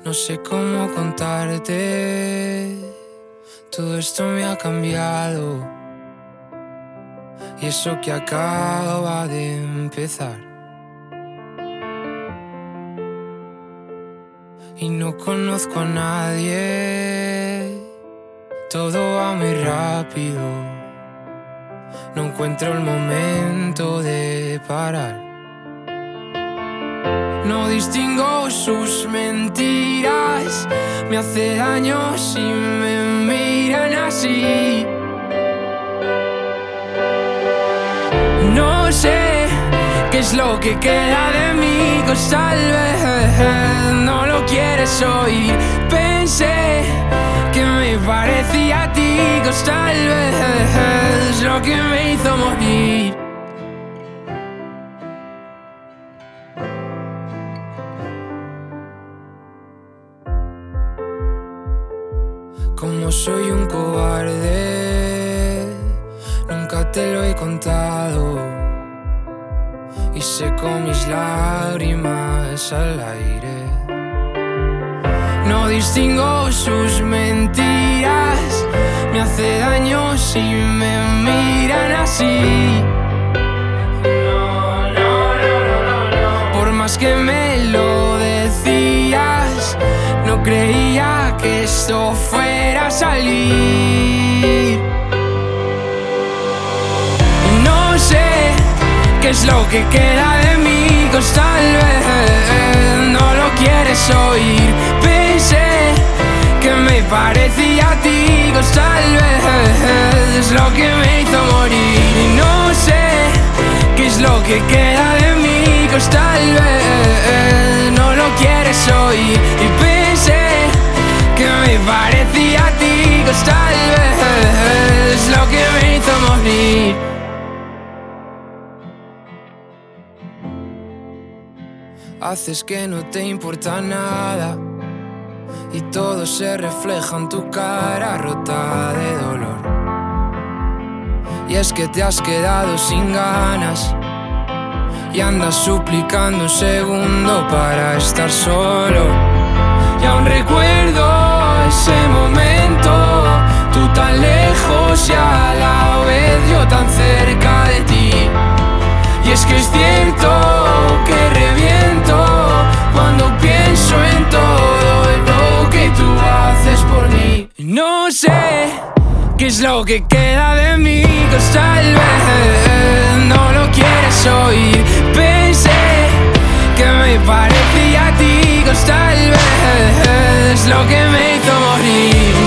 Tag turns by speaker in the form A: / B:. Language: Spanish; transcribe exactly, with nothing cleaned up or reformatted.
A: No sé cómo contarte, todo esto me ha cambiado, y eso que acaba de empezar. Y no conozco a nadie, todo va muy rápido, no encuentro el momento de parar. No distingo sus mentiras, me hace daño si me miran así. No sé qué es lo que queda de mí, pues tal vez no lo quieres oír. Pensé que me parecía a ti, pues tal vez lo que me hizo morir. Como soy un cobarde, nunca te lo he contado, y seco mis lágrimas al aire. No distingo sus mentiras, me hace daño si me miran así. No, no, no, no, no. Por más que me lo decías, no creía que esto fuera a salir. No sé qué es lo que queda de mí, pues tal vez no lo quieres oír. Pensé que me parecía a ti, pues tal vez es lo que me hizo morir. Y no sé qué es lo que queda de mí, pues tal vez no lo quieres oír. Y pensé que me parecía a ti, pues tal vez es lo que me hizo morir. Haces que no te importa nada, y todo se refleja en tu cara rota de dolor. Y es que te has quedado sin ganas, y andas suplicando un segundo para estar solo. Y aún recuerdo ese momento, tú tan lejos y a la vez yo tan cerca de ti. Y es que es cierto que reviento cuando pienso en todo lo que tú haces por mí. No sé qué es lo que queda de mí, pues tal vez no lo quieres oír. Pensé que me parecía a ti, pues tal vez es lo que me hizo morir.